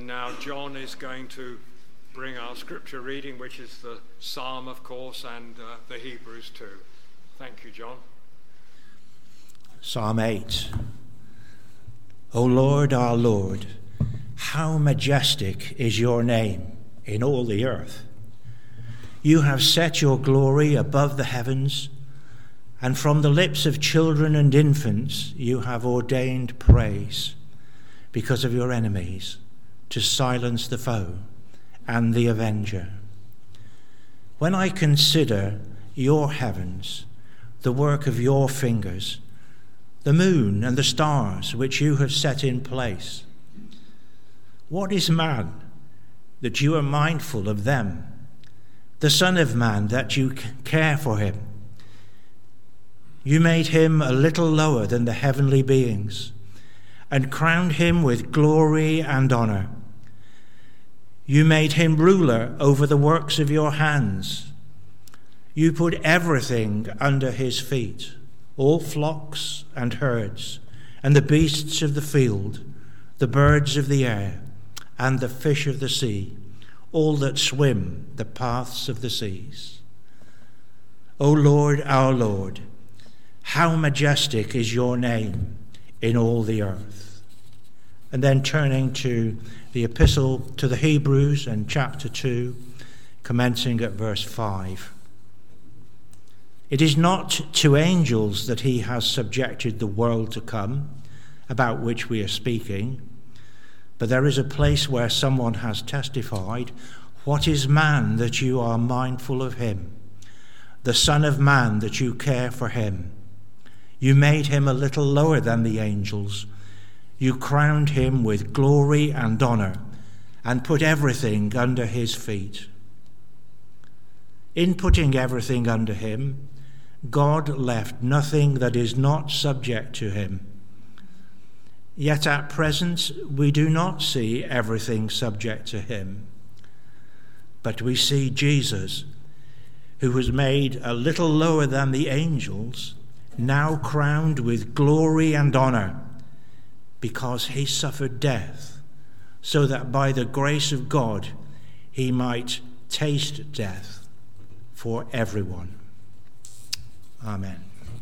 now John is going to bring our scripture reading, which is the Psalm, of course, and the Hebrews too. Thank you, John. Psalm 8. O Lord, our Lord, how majestic is your name in all the earth. You have set your glory above the heavens, and from the lips of children and infants you have ordained praise because of your enemies, to silence the foe and the avenger. When I consider your heavens, the work of your fingers, the moon and the stars which you have set in place, what is man that you are mindful of them, the Son of Man that you care for him? You made him a little lower than the heavenly beings and crowned him with glory and honor. You made him ruler over the works of your hands. You put everything under his feet, all flocks and herds, and the beasts of the field, the birds of the air, and the fish of the sea, all that swim the paths of the seas. O Lord, our Lord, how majestic is your name in all the earth. And then turning to the epistle to the Hebrews and chapter 2, commencing at verse 5. It is not to angels that he has subjected the world to come, about which we are speaking, but there is a place where someone has testified, what is man that you are mindful of him, the Son of Man that you care for him? You made him a little lower than the angels. You crowned him with glory and honor and put everything under his feet. In putting everything under him, God left nothing that is not subject to him. Yet at present we do not see everything subject to him, but we see Jesus, who was made a little lower than the angels, now crowned with glory and honor, because he suffered death, so that by the grace of God he might taste death for everyone. Amen.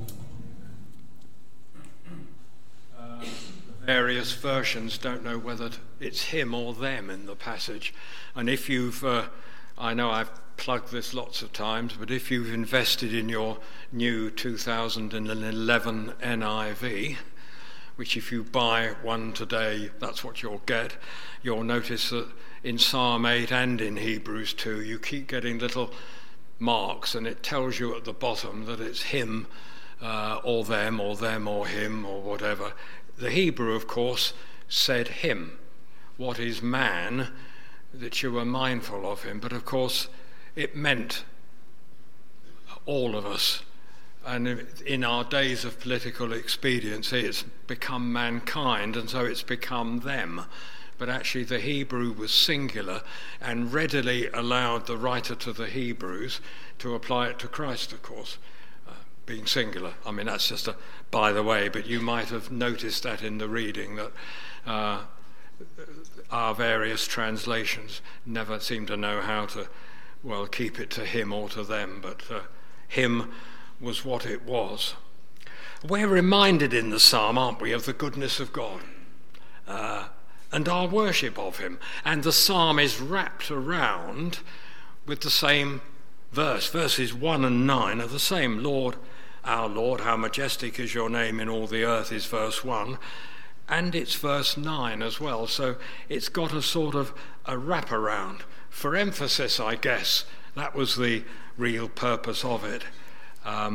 Various versions don't know whether it's him or them in the passage. And if you've, I know I've plugged this lots of times, but if you've invested in your new 2011 NIV, which if you buy one today, that's what you'll get, you'll notice that in Psalm 8 and in Hebrews 2, you keep getting little marks, and it tells you at the bottom that it's him or them or him or whatever. The Hebrew, of course, said him. What is man that you were mindful of him? But of course, it meant all of us. And in our days of political expediency, it's become mankind, and so it's become them. But actually the Hebrew was singular and readily allowed the writer to the Hebrews to apply it to Christ, of course, being singular. I mean, that's just a by the way, but you might have noticed that in the reading that our various translations never seem to know how to, well, keep it to him or to them, but him was what it was. We're reminded in the psalm, aren't we, of the goodness of God and our worship of him. And the psalm is wrapped around with the same verse. Verses 1 and 9 are the same. Lord, our Lord, how majestic is your name in all the earth is verse 1. And it's verse 9 as well. So it's got a sort of a wraparound. For emphasis, I guess, that was the real purpose of it. How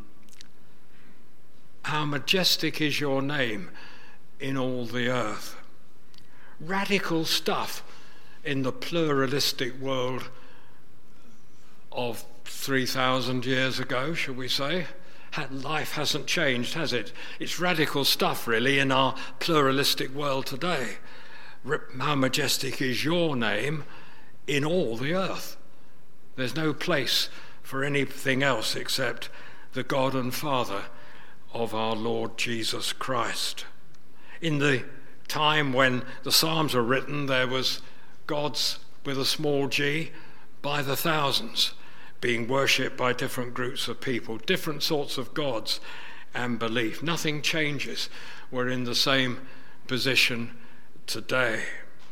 majestic is your name in all the earth. Radical stuff in the pluralistic world of 3,000 years ago, shall we say. Life hasn't changed, has it? It's radical stuff, really, in our pluralistic world today. How majestic is your name in all the earth. There's no place for anything else except the God and Father of our Lord Jesus Christ. In the time when the Psalms were written, there was gods with a small g by the thousands being worshipped by different groups of people, different sorts of gods and belief. Nothing changes. We're in the same position today.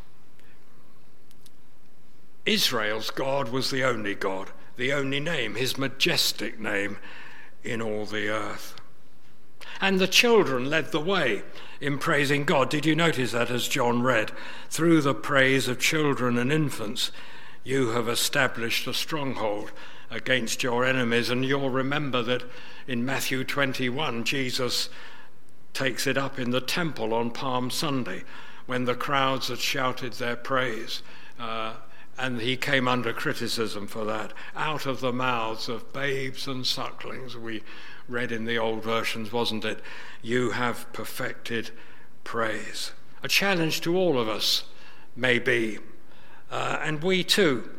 Israel's God was the only God, the only name, his majestic name in all the earth. And the children led the way in praising God. Did you notice that as John read? Through the praise of children and infants, you have established a stronghold against your enemies. And you'll remember that in Matthew 21, Jesus takes it up in the temple on Palm Sunday when the crowds had shouted their praise. And he came under criticism for that. Out of the mouths of babes and sucklings, we read in the old versions, wasn't it? You have perfected praise. A challenge to all of us, maybe. And we too.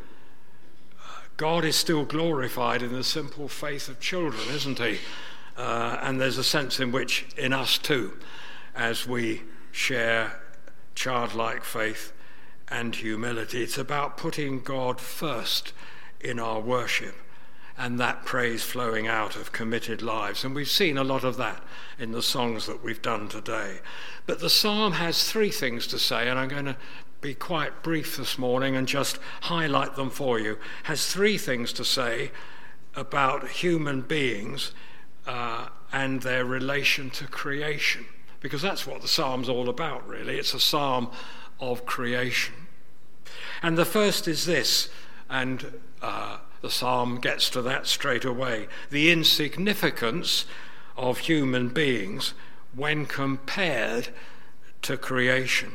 God is still glorified in the simple faith of children, isn't he? And there's a sense in which in us too, as we share childlike faith and humility. It's about putting God first in our worship and that praise flowing out of committed lives. And we've seen a lot of that in the songs that we've done today. But the psalm has three things to say, and I'm going to be quite brief this morning and just highlight them for you. Has three things to say about human beings and their relation to creation, because that's what the psalm's all about, really. It's a psalm of creation. And the first is this, and the psalm gets to that straight away: the insignificance of human beings when compared to creation.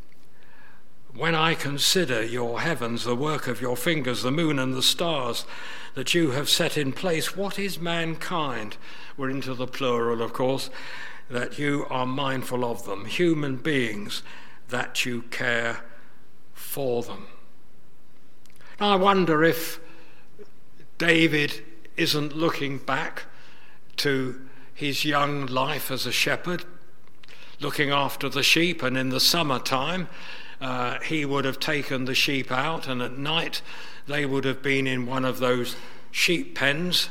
When I consider your heavens, the work of your fingers, the moon and the stars that you have set in place, what is mankind? We're into the plural, of course, that you are mindful of them. Human beings, that you care for them. Now, I wonder if David isn't looking back to his young life as a shepherd, looking after the sheep, and in the summertime he would have taken the sheep out, and at night they would have been in one of those sheep pens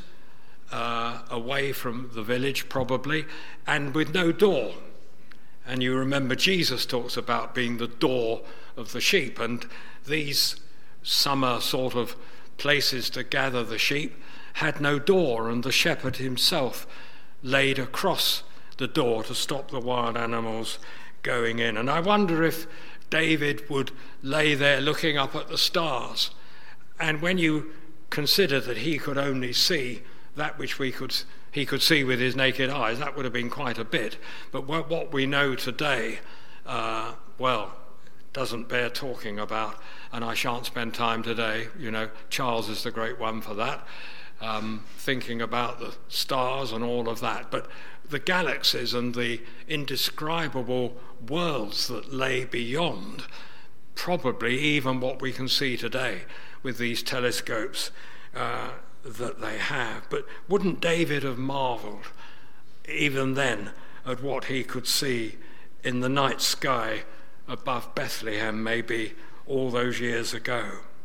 away from the village probably, and with no door. And you remember Jesus talks about being the door of the sheep, and these summer sort of places to gather the sheep had no door, and the shepherd himself laid across the door to stop the wild animals going in. And I wonder if David would lay there looking up at the stars, and when you consider that he could only see that which he could see with his naked eyes, that would have been quite a bit. But what we know today, doesn't bear talking about, and I shan't spend time today. You know, Charles is the great one for that, thinking about the stars and all of that. But the galaxies and the indescribable worlds that lay beyond, probably even what we can see today with these telescopes that they have. But wouldn't David have marveled even then at what he could see in the night sky above Bethlehem, maybe all those years ago?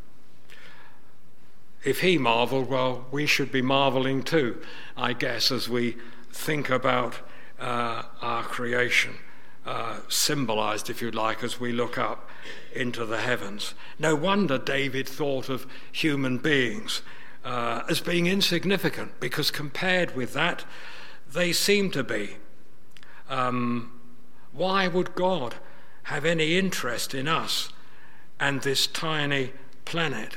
If he marveled, well, we should be marveling too, I guess, as we think about our creation, symbolized, if you like, as we look up into the heavens. No wonder David thought of human beings as being insignificant, because compared with that, they seem to be. Why would God have any interest in us and this tiny planet?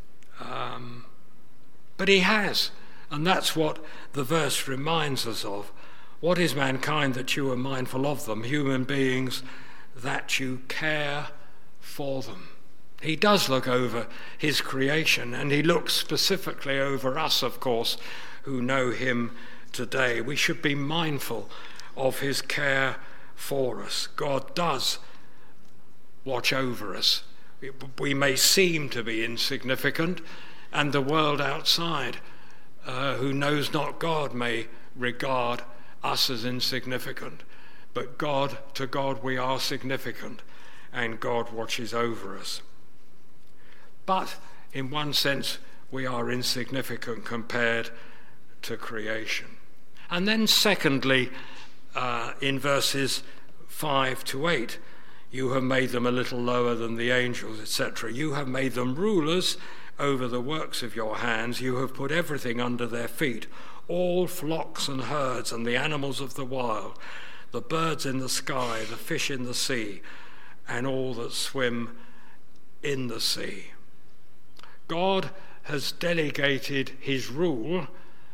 But he has, and that's what the verse reminds us of. What is mankind that you are mindful of them? Human beings, that you care for them. He does look over his creation, and he looks specifically over us, of course, who know him today. We should be mindful of his care for us. God does watch over us. We may seem to be insignificant, and the world outside, who knows not God, may regard us as insignificant. but to God we are significant, and God watches over us. But in one sense, we are insignificant compared to creation. And then secondly, in verses 5 to 8, you have made them a little lower than the angels, etc. You have made them rulers over the works of your hands. You have put everything under their feet, all flocks and herds and the animals of the wild, the birds in the sky, the fish in the sea, and all that swim in the sea. God has delegated his rule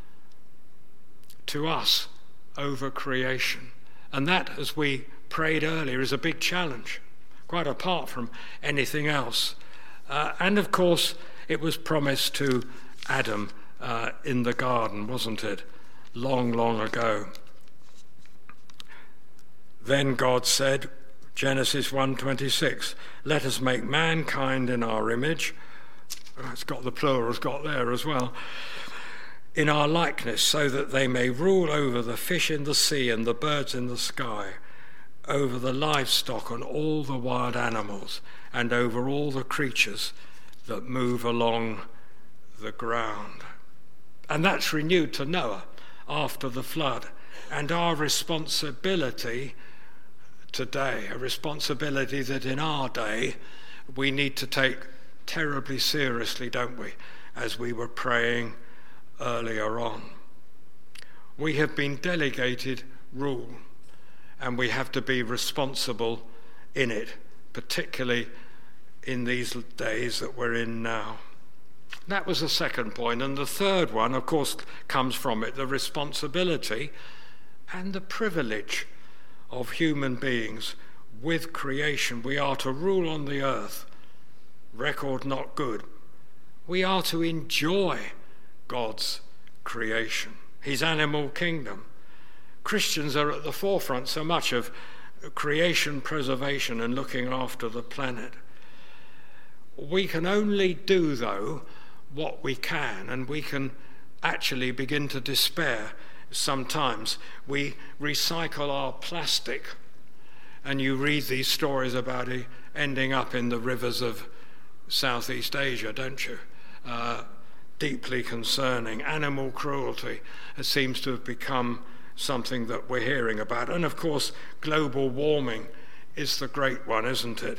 to us over creation. And that, as we prayed earlier, is a big challenge, quite apart from anything else. And of course, it was promised to Adam in the garden, wasn't it? Long, long ago. Then God said, Genesis 1:26, let us make mankind in our image. It's got the plurals got there as well. In our likeness, so that they may rule over the fish in the sea and the birds in the sky, over the livestock and all the wild animals, and over all the creatures that move along the ground. And that's renewed to Noah after the flood. And our responsibility today, a responsibility that in our day we need to take terribly seriously, don't we, as we were praying earlier on. We have been delegated rule, and we have to be responsible in it, particularly in these days that we're in now. That was the second point. And the third one, of course, comes from it, the responsibility and the privilege of human beings with creation. We are to rule on the earth. Record not good. We are to enjoy God's creation, his animal kingdom. Christians are at the forefront so much of creation preservation and looking after the planet. We can only do, though, what we can, and we can actually begin to despair sometimes. We recycle our plastic, and you read these stories about it ending up in the rivers of Southeast Asia, don't you? Deeply concerning. Animal cruelty, it seems to have become something that we're hearing about. And of course, global warming is the great one, isn't it?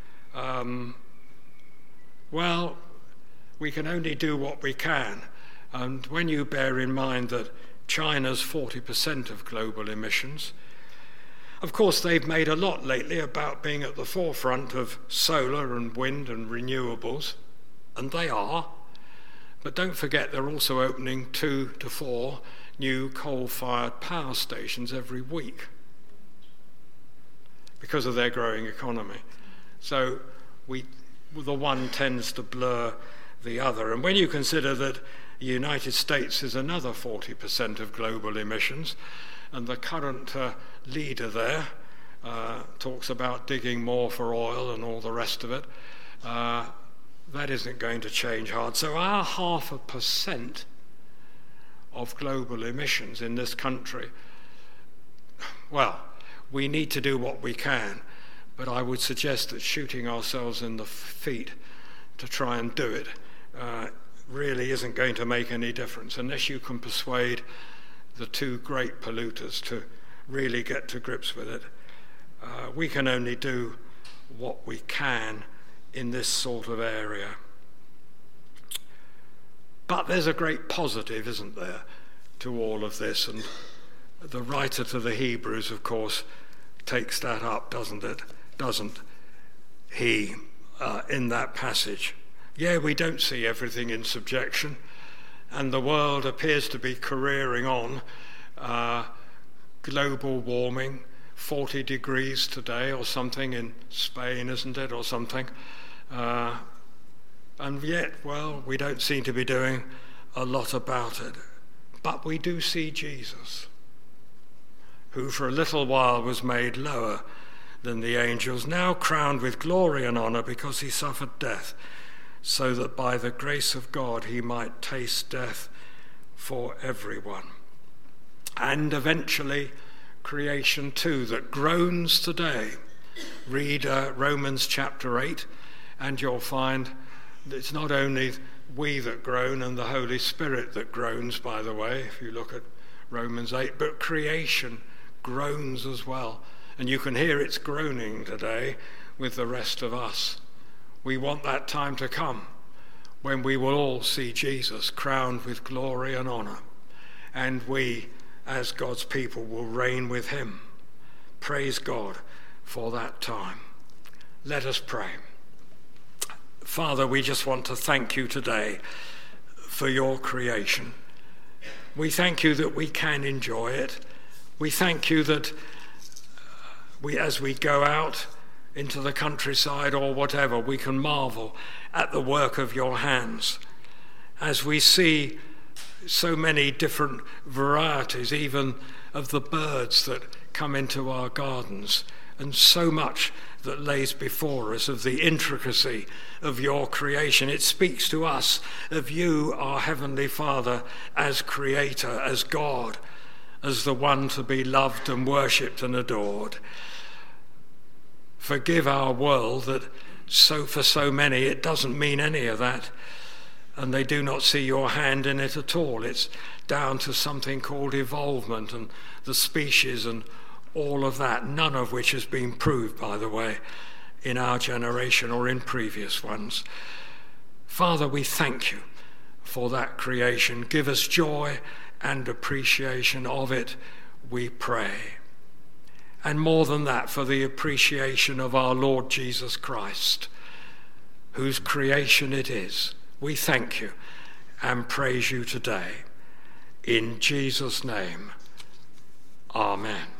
Well, we can only do what we can. And when you bear in mind that China's 40% of global emissions, of course, they've made a lot lately about being at the forefront of solar and wind and renewables, and they are. But don't forget, they're also opening 2 to 4 new coal-fired power stations every week because of their growing economy. So the one tends to blur the other. And when you consider that the United States is another 40% of global emissions, and the current leader there talks about digging more for oil and all the rest of it, that isn't going to change hard. So our 0.5% of global emissions in this country, well, we need to do what we can, but I would suggest that shooting ourselves in the feet to try and do it really isn't going to make any difference unless you can persuade the two great polluters to really get to grips with it. We can only do what we can in this sort of area. But there's a great positive, isn't there, to all of this? And the writer to the Hebrews, of course, takes that up, doesn't he, in that passage? Yeah, we don't see everything in subjection, and the world appears to be careering on. Global warming, 40 degrees today or something in Spain, isn't it, or something? And yet, well, we don't seem to be doing a lot about it. But we do see Jesus, who for a little while was made lower than the angels, now crowned with glory and honor because he suffered death, so that by the grace of God he might taste death for everyone. And eventually creation too that groans today. Read Romans chapter 8 and you'll find it's not only we that groan and the Holy Spirit that groans, by the way, if you look at Romans 8, but creation groans as well. And you can hear its groaning today with the rest of us. We want that time to come when we will all see Jesus crowned with glory and honor, and we, as God's people, will reign with him. Praise God for that time. Let us pray. Father, we just want to thank you today for your creation. We thank you that we can enjoy it. We thank you that as we go out into the countryside or whatever, we can marvel at the work of your hands. As we see so many different varieties, even of the birds that come into our gardens, and so much that lays before us of the intricacy of your creation. It speaks to us of you, our Heavenly Father, as Creator, as God, as the one to be loved and worshipped and adored. Forgive our world that for so many it doesn't mean any of that, and they do not see your hand in it at all. It's down to something called evolvement and the species and all of that, none of which has been proved, by the way, in our generation or in previous ones. Father, we thank you for that creation. Give us joy and appreciation of it, we pray. And more than that, for the appreciation of our Lord Jesus Christ, whose creation it is. We thank you and praise you today. In Jesus' name, amen.